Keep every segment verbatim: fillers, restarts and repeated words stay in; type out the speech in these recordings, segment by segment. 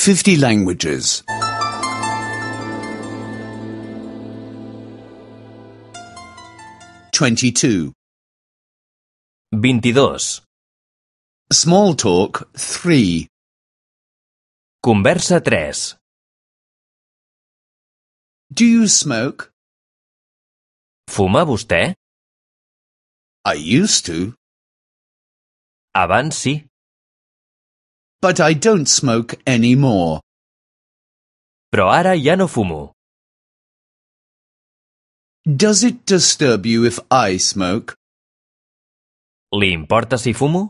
fifty languages. twenty-two. vint-i-dos. Small talk, three. Conversa tres. Do you smoke? Fuma vostè? I used to, Abans sí. but I don't smoke anymore. Però ara ja no fumo. Does it disturb you if I smoke? Li importa si fumo?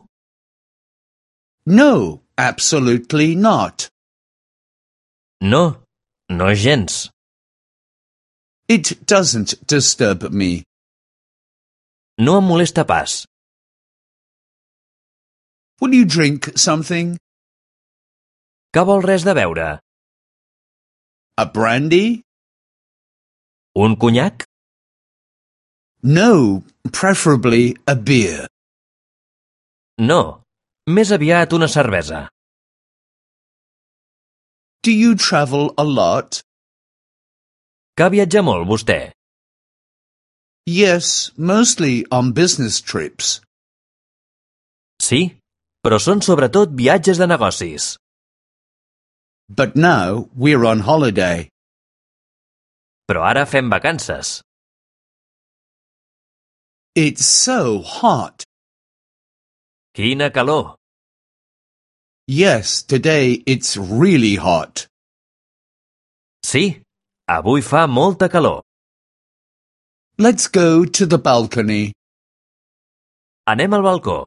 No, absolutely not. No, no gens. It doesn't disturb me. No em molesta pas. Will you drink something? Que vol res de beure? A brandy? Un conyac? No, preferably a beer. No, més aviat una cervesa. Do you travel a lot? Que viatja molt vostè? Yes, mostly on business trips. Sí, però són sobretot viatges de negocis. But now we're on holiday. Però ara fem vacances. It's so hot. Quina calor! Yes, today it's really hot. Sí, avui fa molta calor. Let's go to the balcony. Anem al balcó.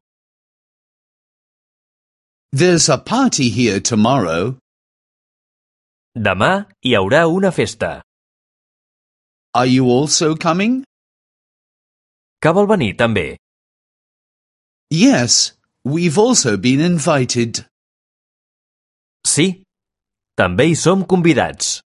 There's a party here tomorrow. Demà hi haurà una festa. Are you also coming? Que vol venir també? Yes, we've also been invited. Sí, també hi som convidats.